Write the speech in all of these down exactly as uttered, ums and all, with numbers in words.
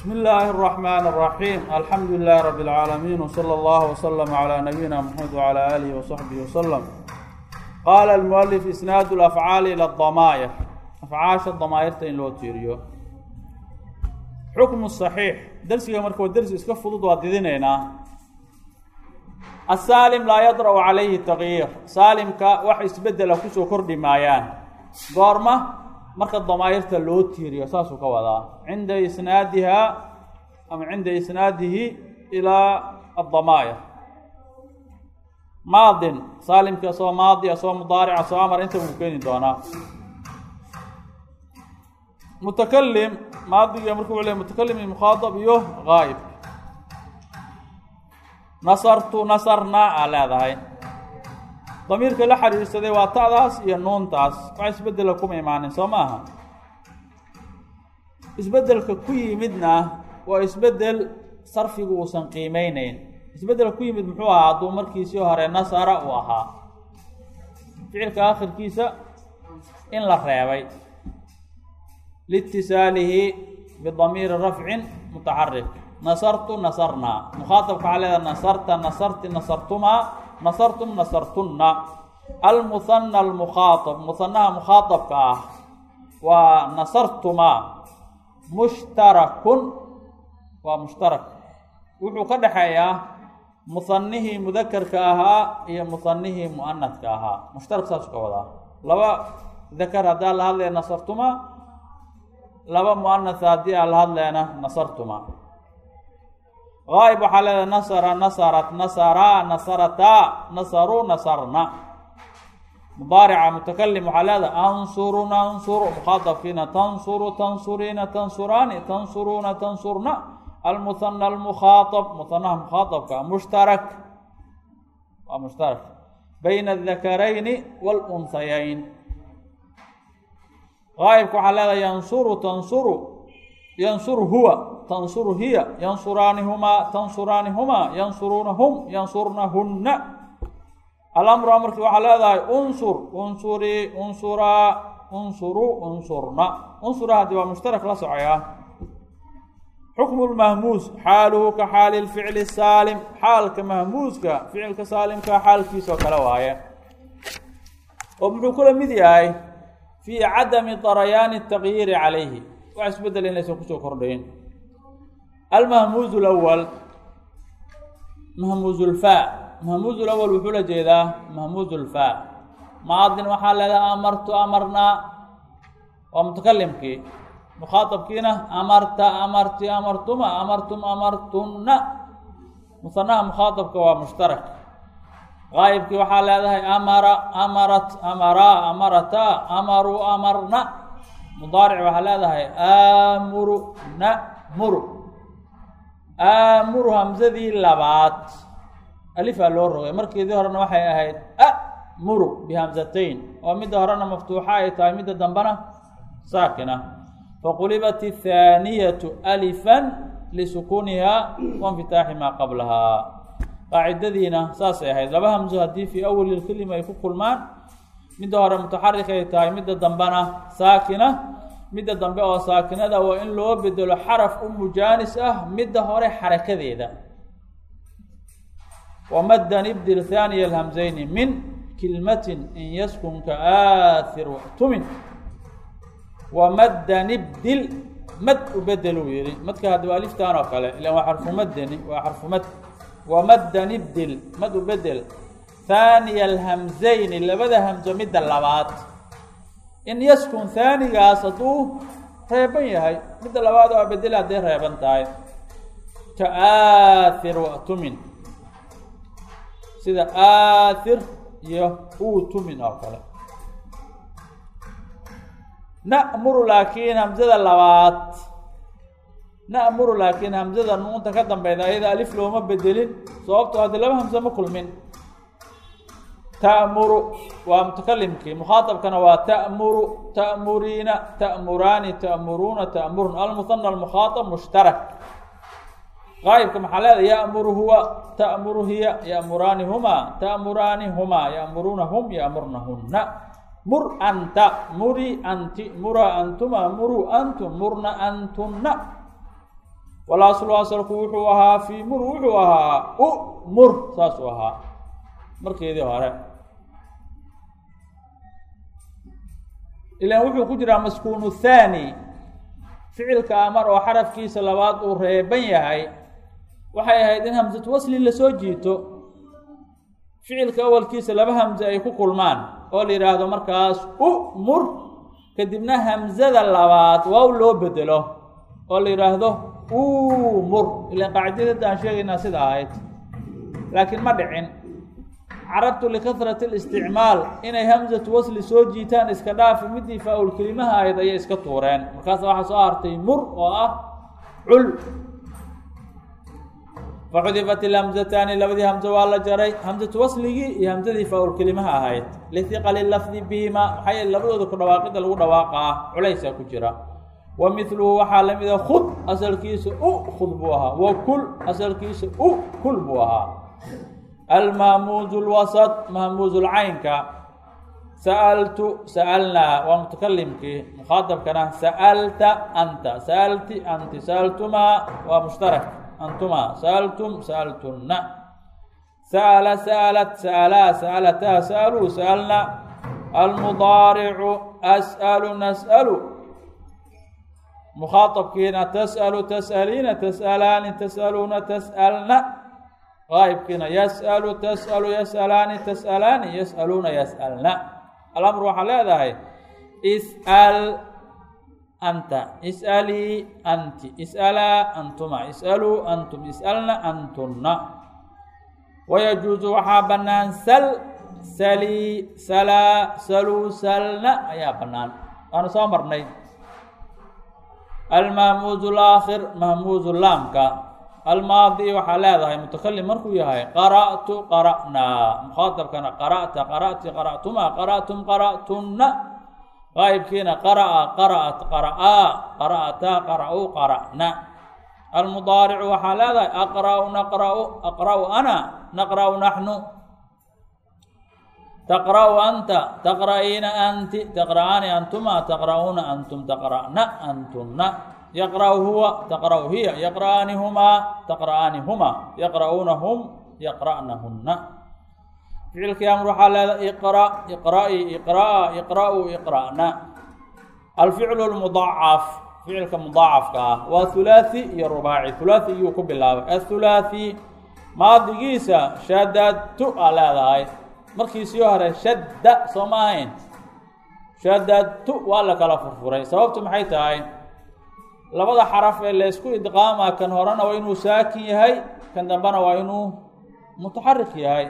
بسم الله الرحمن الرحيم الحمد لله رب العالمين وصلى الله وسلم على نبينا محمد وعلى آله وصحبه وسلم. قال المؤلف إسناد الأفعال إلى الضمائر أفعاش الضمائر تين لو تيريو حكم الصحيح درسي مركو درس اسكف ضد وادينينا السالم لا يضرب عليه التغيير سالم كا wax isbedel ku soo kordhi maayaan goorma marka dhamaayirta loo tiiriyo saasu ka wada inda isnaadiha ama inda isnaadihi ila الضمائر ماض سالم ka soo maadi soo mudaaric soo amar inta uu keeni doona متكلم ماضي markuu leeyahay متكلم مخاطب iyo غائب نصرت نصرنا على هذا ضمير كلا حريصده waa taadaas iyo noontaas wax isbedel ku iimaanin Soomaha isbedelka ku yimidna waa isbedel sarfigu uu san qiimeeyeen isbedel ku yimid muxuu ahaa haduu markiisii hore nasara uu ahaa ficilka aakhirkiisa in la reebay لاتصاله بضمير رفع متحرك نصرت نصرنا مخاطب على نصرت نصرت نصرتما نصرتم نصرتن المثنى المخاطب مثنى مخاطب كاه ونصرتما مشترك ومشترك وحو كدحيا مثنيه مذكر كاها هي مثنيه مؤنث كاها مشترك ساسو كودا لبا ذكر هذا الله نصرتما لبا مؤنث هذه الهدلنا نصرتما غائب على نصر نصرت نصرا نصرتا نصروا نصرنا مضارع متكلم على انصر ننصر مخاطب فينا تنصر تنصرين تنصران تنصرون تنصرنا المثنى المخاطب مثنى مخاطب مشترك ومشترك بين الذكرين والانثيين غائب على ينصر تنصر ينصر هو تنصر هي ينصرانهما تنصرانهما ينصرونهم ينصرنهن الامر امرك على ذا انصر انصري انصرا انصروا انصرنا انصر هذا مشترك لا سعيا حكم المهموز حاله كحال الفعل السالم حال كمهموز كفعل كسالم كحال كيسو كلا وايه وبدو كل مدياي في عدم طريان التغيير عليه واسبدل ان ليس كسو كردين المهموز الاول مهموز الفاء مهموز الاول وحول جيدا مهموز الفاء ماض وحال امرت امرنا ومتكلم كي مخاطب كينا امرت امرت امرتما امرتم امرتن مثنى مخاطب كوا مشترك غائب كي وحال هذا امر امرت امرا امرتا امروا امرنا مضارع وحال هذا امرنا مر امر همزه لبات الف لو روي markeedii horena waxay ahayd amru bihamzatayn oo mid horena maftuuxa ay tahay mid dambana saakina faqulabat athaniyatu alifan lisukuniha wa infitahi ma qablaha qaacidadiina saas ay ahayd laba hamzo hadii fi awwal al-kalima ay ku kulmaan mid hore mutaharrik ay tahay mid dambana saakina mid dambe oo saakinada waa in loo bedelo xaraf mujanis ah mid hore xarakadeeda ومد نبدل ثاني الهمزين من كلمة إن يسكن كآثر واحتمن ومد نبدل مد بدلوا يري مد كهذا ألف تانا قال إلا وحرف مدني وحرف مد ومد نبدل مد بدل ثاني الهمزين اللي بدا همزة مد اللبات إن يسكن ثاني قاصدوه ريبن يهي مد اللبات وبدل هذه ريبن تاي كآثر واحتمن sida aathir iyo uutu min aqala na'muru laakin hamzada labaad na'muru laakin hamzada nuunta ka dambeeyda ayada alif looma bedelin sababtoo ah laba hamza ma kulmin ta'muru wa mutakallimki mukhatabkana waa ta'muru ta'murina ta'murani ta'muruna ta'murun al-muthanna al-mukhatab mushtarak غائب كما حالات يأمر هو تأمر هي يأمرانهما تأمرانهما يأمرونهم يأمرنهن مر أنت مري أنت مرا أنتما مروا أنتم مرنا أنتن walaslu asalku wuxuu ahaa fii mur wuxuu ahaa u mur saasuu ahaa markeedii hore ilaan wuxuu ku jiraa maskuunu thaani ficilka amar oo xarafkiisa labaad uu reeban yahay waxay ahayd in hamsatu wasli lasoo jiito ficilka awalkiisa laba hamse ay ku kulmaan oo la yidhaahdo markaas u mur kadibna hamsada labaad waaw loo bedelo oo la yidhaahdo umur ilaan qaacidadda aan sheegaynaa sida ahayd laakiin ma dhicin carabtu likahrati listicmaal inay hamsatu wasli soo jiitaan iska dhaafi midii faa-ul kelimaha ahayd ayay iska tuureen markaas waxaa soo hartay mur oo ah cul faxudifat ilhamzataani labadii hamse waa la jaray hamsatu wasligii iyo hamsadii faa-ul kelimaha ahayd lihiqali lafdi bihima maxaa yeele labadooda ku dhawaaqida lagu dhawaaqaa culaysaa ku jira wa midluhu waxaa la mida khud asalkiisa u khud buu ahaa wa kul asalkiisa u kul buu ahaa almahmuuzu lwasat mahmuuzulcaynka sa'altu sa'alnaa waa mutakalimkii mukhaatabkana sa'alta anta sa'alti anti sa'altumaa waa mushtarak antumaa sa'altum sa'altunna sa'ala sa'alat sa'alaa sa'alataa sa'aluu sa'alna almudaaricu as'alu nas'alu mukhaaطabkiina tas'alu tas'aliina tas'alaani tas'aluuna tas'alna qaa'ibkiina yas'alu tas'alu yas'alaani tas'alaani yas'aluuna yas'alna alamru waxaa leedahay is'al anta is'alii anti is'alaa antuma is'aluu antum is'alna antunna wayajuusu waxaa bannaan sal salii salaa saluu salna ayaa bannaan waanu soo marnay almahmuuzu laakhir mahmuuzu laamka almaadi waxaa leedahay mutakalim markuu yahay qara'tu qara'naa mukhaatabkana qara'ta qara'ti qara'tumaa qara'tum qara'tunna qaa'ibkiina qara'a qara'at qara'aa qara'ataa qara'uu qara'na almudaaricu waxaa leedahay aqra'u naqra'u aqra'u ana naqra'u naxnu taqra'u anta taqra'iina anti taqra'aani antuma taqra'uuna antum taqra'na antunna yaqra'u huwa taqra'u hiya yaqra'aani humaa taqra'aani huma yaqra'uuna hum yaqra'nahunna ficilkii amr waxaa leedahay iqra iqra'i iqra'a iqra'u iqra'na alficlu lmudacaf ficilka mudaacafka ah waa hulaathi iyo rubaaci hulaathi iyuu ku bilaabay athulaathi maadigiisa shadadtu aa leedahay markiisii hore shadda soo ma ahayn shadadtu waa la kala furfuray sababtu maxay tahay labada xaraf ee laysku idqaamaa kan horena waa inuu saakin yahay kan dambena waa inuu mutaxarik yahay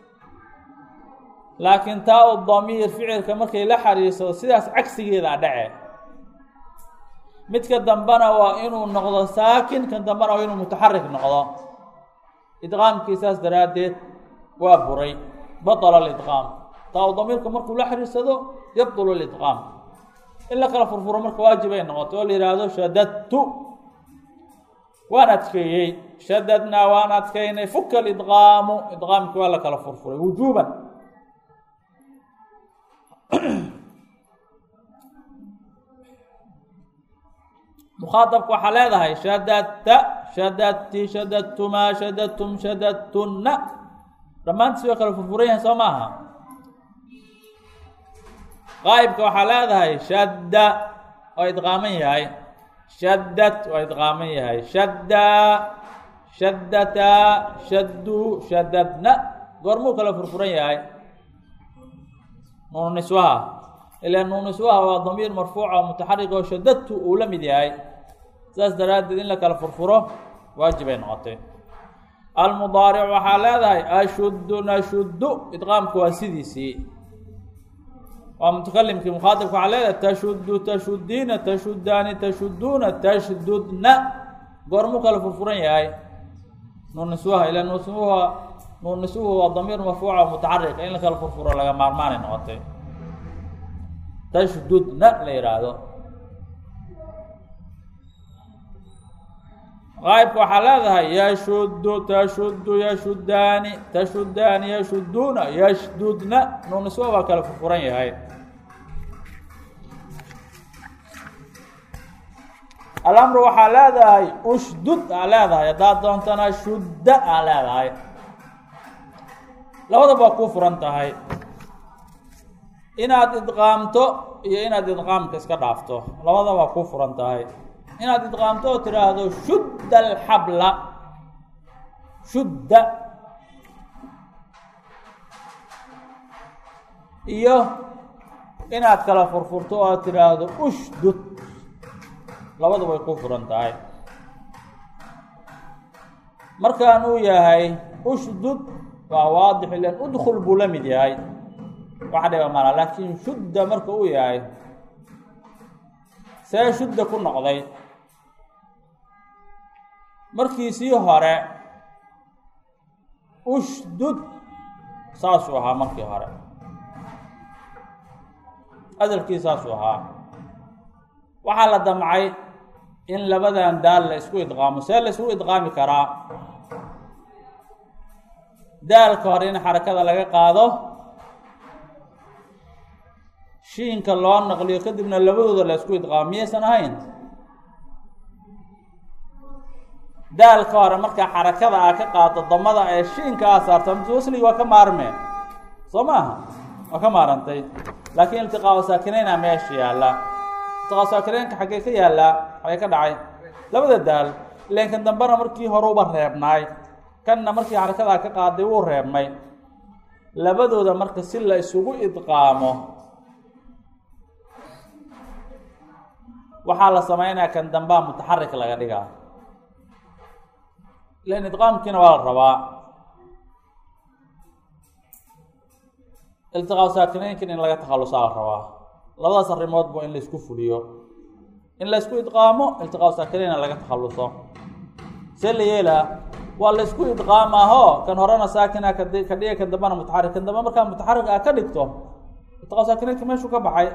laakiin taa u damiir ficilka markay la xariirsado sidaas cagsigeedaa dhace midka dambena waa inuu noqdo saakin kan dambena waa inuu mutaxarik noqdo idqaamkii saas daraaddeed waa buray baطla اidqaam taa u damiirka markuu la xiriirsado yabطl اidqaam in la kala furfuro marka waajibay noqotay oo la yihahdo shadadtu waan adkeeyey shadadnaa waan adkeynay fuka اidqaamu idqaamkii waa la kala furfuray wujuuban mukhaaطabka waxaa leedahay shadadta shadadti shadadtumaa shadadtum shadadtunna dhammaantiis waa kala furfuran yahay soo maaha qaa'ibka waxaa leedahay shadda waa idqaaman yahay shaddad waa idqaaman yahay shaddaa shaddataa shadduu shaddadna goormuu kala furfuran yahay nuunu niswaha ilaa nuunu niswaha waa damiir marfuuca oo mutaxarik oo shaddadtu uu la mid yahay saas daraaddeed in la kala furfuro waajibay noqotay almudaaric waxaa leedahay ashuddu nashuddu idqaamku waa sidiisii waa mutakalimkii mukhaatabka waxaa leedahay tashuddu tashuddiina tashuddaani tashudduuna tashdudna goormuu kala furfuran yahay nuun niswaha ilaa nuuniswaha nuun niswuhu waa damiir marfuuca oo mutaxarik in la kala furfuro laga maarmaanay noqotay tashdudna la yihaahdo qaa'ibka waxaa leedahay yashuddu tashuddu yashuddaani tashuddaani yashudduuna yashdudna nuuniswa waa kala furfuran yahay alamru waxaa leedahay ushdud aa leedahay, haddaad doontana shudda aa leedahay. labadaba waa kuu furan tahay, inaad idqaamto iyo inaad idqaamka iska dhaafto, labadaba waa kuu furan tahay. inaad idqaamto oo tidhaahdo shudda alxabla, shudda, iyo inaad kala furfurto oo aad tidhaahdo ushdud, labadaba way kuu furan tahay. markaan uu yahay ushdud waa waadix, ilan udkul buu la mid yahay, waxa dhiba mala. laakiin shudda marka uu yahay, see shudda ku noqday? markiisii hore ushdud saasuu ahaa, markii hore asalkii saasuu ahaa. waxaa la damcay in labadan daal la isku idqaamo. see la isku idqaami karaa? daalka hore in xarakada laga qaado, shiinka loo naqliyo, kadibna labadooda la isku idqaamo. miyaysan ahayn? daalka hore markaa xarakada aa ka qaado damada ee shiinka aa saarta wasligii waa ka maarmee, soo maaha? waa ka maarantay. laakiin iltiqaa saakineyna meesha yaalla. iltiqaa saakineenka xaggee ka yaallaa? xagee ka dhacay? labada daal. ileen kan dambena markii hore uba reebnaay, kanna markii xarakadaa ka qaaday wuu reebmay. labadooda marka si la isugu idqaamo waxaa la sameynaya kan dambaa mutaxarik laga dhigaa, ilan idqaamkiina waa la rabaa. iltiqaa saakineynkin in laga takhalusaa la rabaa. labadaas arrimoodba in la isku fuliyo, in la isku idqaamo, iltiqaa saakineyna laga takhaluso. see la yeelaa? waa la isku idqaamaaho kan horena saakina ka dhiga, kan dambana mutaxarik. kan dambe markaa mutaxarik aa ka dhigto, iltiqaa saakineynka meeshuu ka baxay.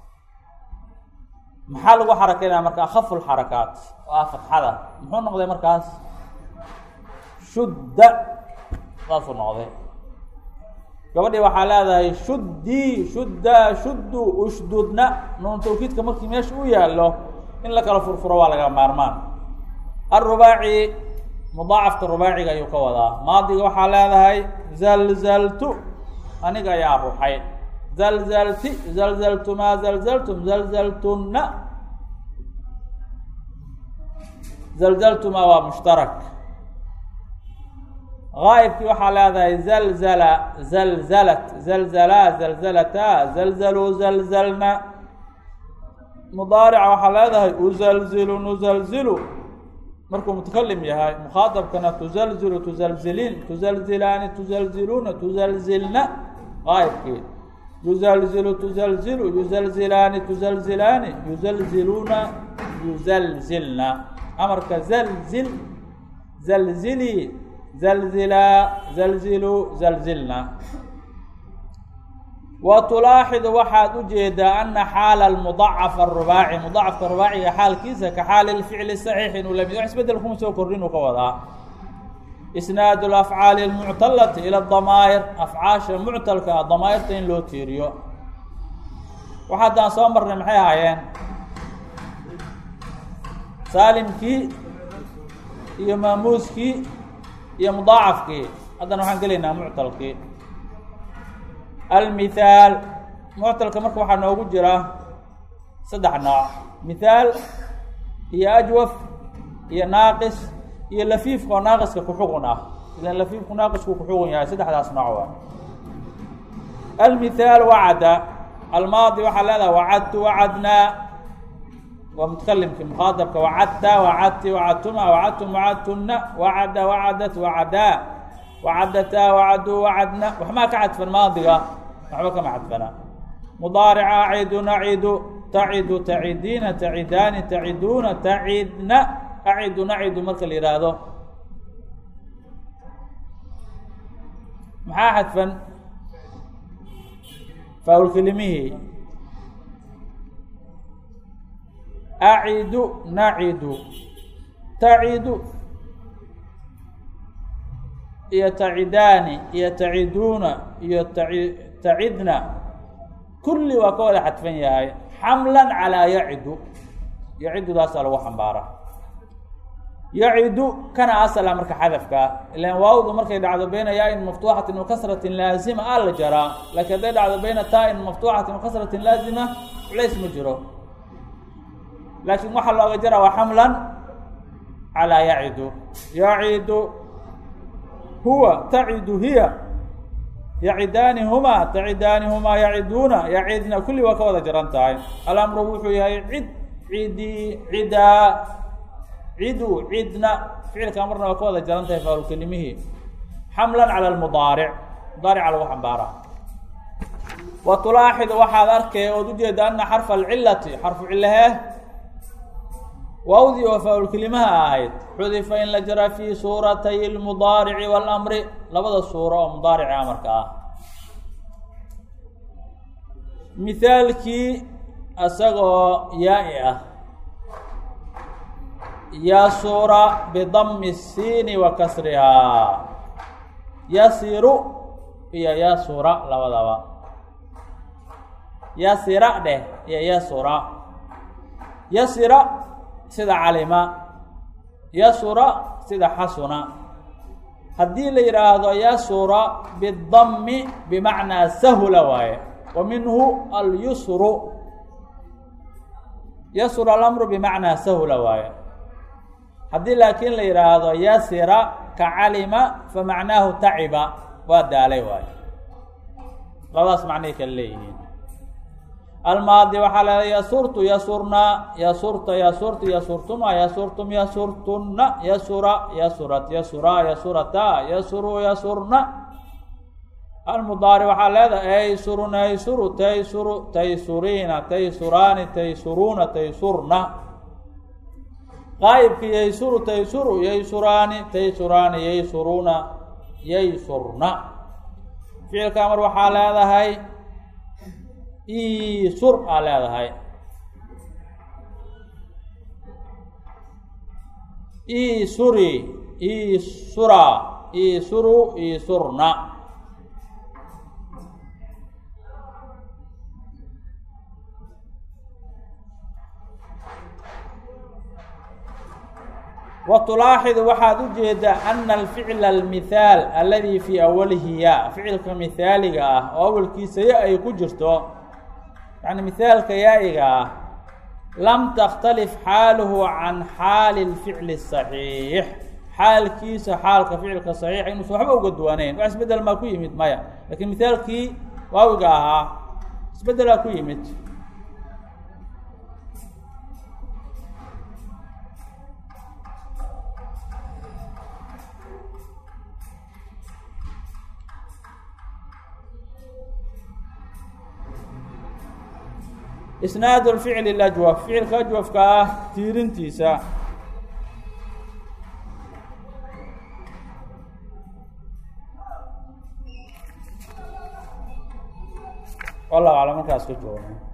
maxaa lagu xarakeynaya marka? akhafu lxarakaat waa fatxada. muxuu noqday markaas? shudda, saasuu noqday. gabadhii waxaa leedahay shuddii, shudda, shuddu, ushdudna. nuun tawkiidka markii meesha u yaallo in la kala furfuro waa laga maarmaan. arubaaci, mudaacafka rubaaciga ayuu ka wadaa. maadiga waxaa leedahay zalzaltu, aniga ayaa ruxay. zalzalti, zalzaltumaa, zalzaltum, zalzaltunna. zalzaltumaa waa mushtarak. gaa'ibkii waxaa leedahay zalzala, zalzalat, zalzalaa, zalzalataa, zalzaluu, zalzalna. mudaarica waxaa leedahay uzalzilu, nuzalzilu. markuu mutakalim yahay, mukhaatabkana tuzalzilu, tuzalziliin, tuzalzilaani, tuzalziluuna, tuzalzilna. gaa'ibkii yuzalzilu, tuzalzilu, yuzalzilaani, tuzalzilaani, yuzalziluuna, yuzalzilna. amarka zalzil, zalzilii, zalzilaa, zalziluu, zalzilna. wa tulaaxidu waxaad u jeedaa ana xaala almudacaf arubaaci, mudacafka rubaaciga xaalkiisa ka xaali lficli saxiix inuu lamid. wax isbedel kuma soo kordhin uu ka wadaa. isnaadu alafcaali almuctalati ila damaa'ir, afcaasha muctalka ah damaa'irta in loo tiiriyo. waxa haddaan soo marnay maxay ahaayeen? saalimkii iyo maamuuskii iyo mudaacafkii. haddana waxaan gelaynaa muctalkii. almithaal, muctalka marka waxaa noogu jira saddex nooc: mithaal iyo ajwaf iyo naaqis iyo lafiifka oo naaqiska ku xugun ah. ilan lafiifku naaqisku ku xugun yahay. saddexdaas nooc waa. almithaal wacada, almaadi waxaa leedahay wacadtu, wacadnaa. waa mutakalimkii. mukhaatabka wacadta, wacadti, wacadtuma, wacadtum, wacadtunna. wacada, wacadat, wacadaa, wacadataa, wacaduu, wacadna. waxmaa ka cadfan maadiga? waxba kama cadfana. mudaarica acidu, nacidu, tacidu, tacidiina, tacidaani, taciduuna, tacidna. acidu, nacidu marka la yihaahdo maxaa xadfan? faawlkelimihii. acidu, nacidu, tacidu iyo tacidaani iyo taciduuna iyo tacidna kulli waa ka wada xadfan yahay. xamlan calaa yacidu, yacidudaas lagu xambaara yacidu kana asala marka xadafka ilaan waawdu markay dhacdo bayna yaa-in maftuuxatin wa kasratin laazima aa la jaraa laakiin hadday dhacdo bayna taa-in maftuuxatin wa kasratin laazima culays ma jiro laakiin waxaa looga jaraa waa xamlan calaa yacidu yacidu huwa tacidu hiya yacidaani humaa tacidaani humaa yaciduuna yacidna kulli waa ka wada jaran tahay alamru wuxuu yahay cid cidii cidaa cidu cidna ficilka marna waa ka wada jaran tahay faa'il kelimihii xamlan cala almudaaric mudaarica lagu xambaara wa tulaaxid waxaad arkay ood ujeeda ana xarfa alcilati xarfu cilahe waawdii oo faa'il kelimaha ahayd xudifa in la jara fii suuratay almudaarici waalamri labada suuro oo mudaarici amarka ah mithaalkii isagoo yaa-i ah yasura bidami الsiini wa kasrihaa yasiru iyo yasura labadaba yasira dheh iyo yasura yasira sida calima yasura sida xasuna haddii la yidhaahdo yasura bidami bimacnaa sahula waaye wa minhu alyusru yasura alamru bimacnaa sahula waaye haddii laakiin la yidhaahdo yasira ka calima famacnaahu taciba waa daalay waayo labadaas macnay kala leeyihiin almaadi waxaa leedahay yasurtu yasurnaa yasurta yasurtu yasurtuma yasurtum yasurtunna yasura yasurat yasuraa yasurataa yasuru yasurna almudaari waxaa leedahay aysuruna aysuru taysuru taysuriina taysuraani taysuruuna taysurna qaa'ibki yaysuru taysuru yaysuraani taysuraani yaysuruuna yaysurna ficilka amar waxaa leedahay isur aa leedahay isuri isura isuru isurna وتلاحظ waxaad ujeedaa أن الفعل المثاal الذي في أwلhi ya ficilka مثaaliga ah oo awlkiisa ya ay ku jirto yaعni مثaalka yaa-iga ah lam تkhتلف xaaluhu can xaali الفicل الصaحيiح xaalkiisa xaalka ficilka صaحيixa inuusan waxba uga duwanayn wax isbedel maa ku yimid maya lakin مثaalkii waawiga ahaa isbedelaa ku yimid isnaad lficli lajwaf ficilka ajwafka ah tiirintiisa wallahu aclam markaas ka jooga